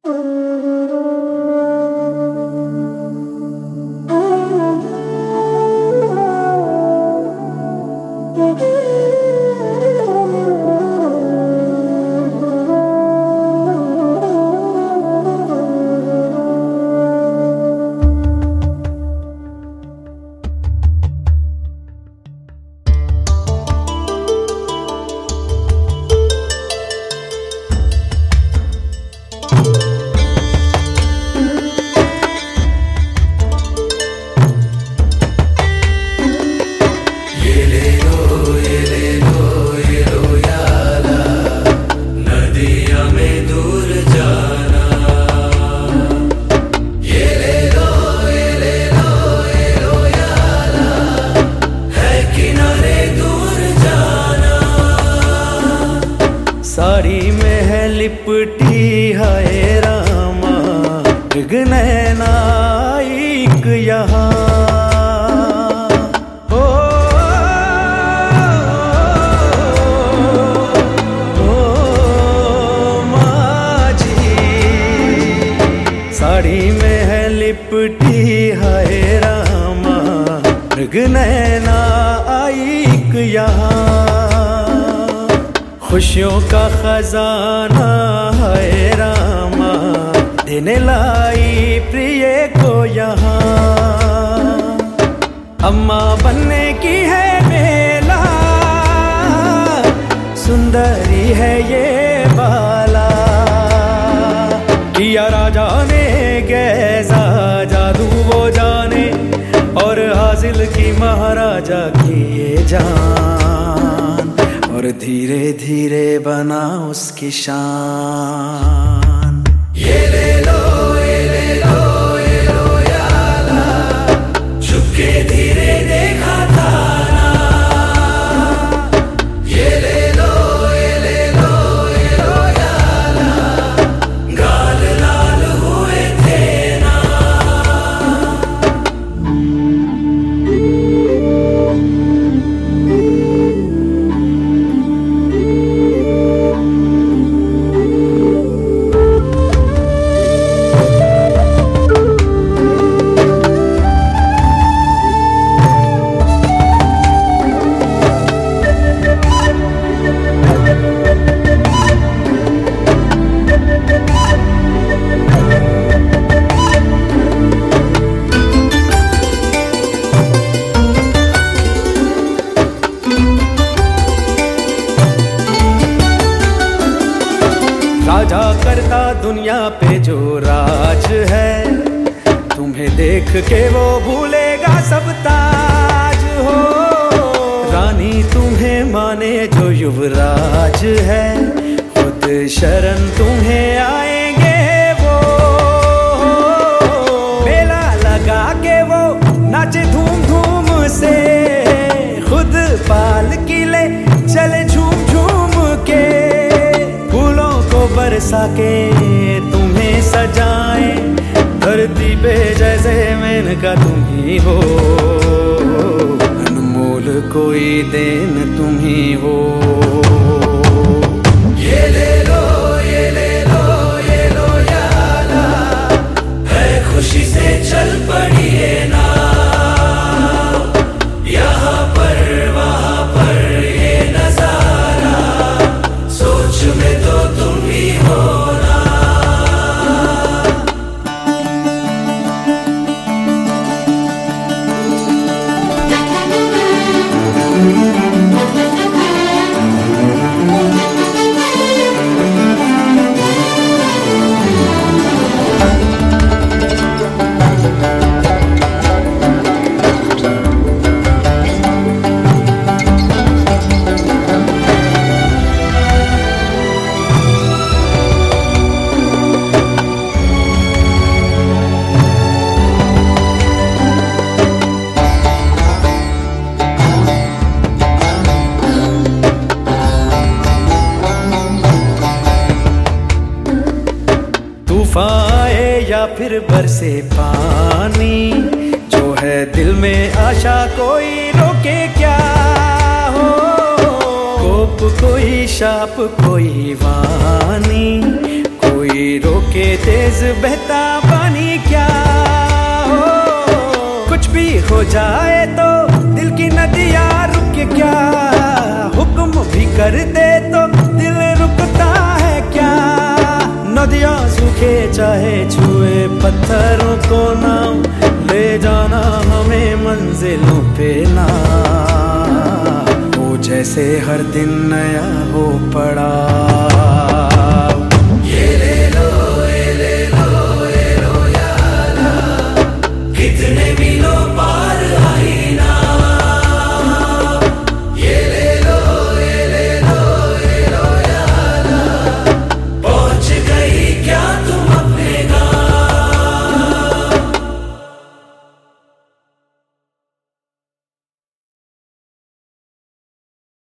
साड़ी में है लिपटी है रामा नैनाइक यहाँ साड़ी में है लिपटी है रामा नैनाइक यहाँ खुशियों का खजाना है रामा देने लाई प्रिय को यहाँ अम्मा बनने की है मेला सुंदरी है ये बाला किया राजा ने कैसा जादू वो जाने और हासिल की महाराजा की ये जान और धीरे धीरे बना उसकी शान। ये ले लो ये ले लो ये लो याला चुपके धीरे देखा था ना ये ले लो ये ले लो ये लो याला गाल लाल हुए थे ना। राजा करता दुनिया पे जो राज है तुम्हें देख के वो भूलेगा सब ताज हो रानी तुम्हें माने जो युवराज है खुद शरण तुम्हें आएंगे वो मेला लगा के वो नाचे धूम धूम से खुद पालकी ले चले झूम झूम के बरसा के तुम्हें सजाए धरती पे जैसे मेनका तुम ही हो अनमोल कोई देन तुम ही हो। ये ले लो ये ले लो ये लो याला है खुशी से चल पड़िए ना यहाँ पर वहाँ पर ये नजारा सोच में तो तुम ही हो ना। तूफाए या फिर बरसे पानी जो है दिल में आशा कोई रोके क्या हो कोप कोई शाप कोई वानी कोई कोई रोके तेज बहता पानी क्या हो। कुछ भी हो जाए तो दिल की नदियाँ रुके क्या, हुक्म भी कर दे तो दिल रुकता है क्या। नदियाँ सूखे चाहे छुए पत्थरों को नाम, ले जाना हमें मंजिलों पे ना, वो जैसे हर दिन नया हो पड़ा।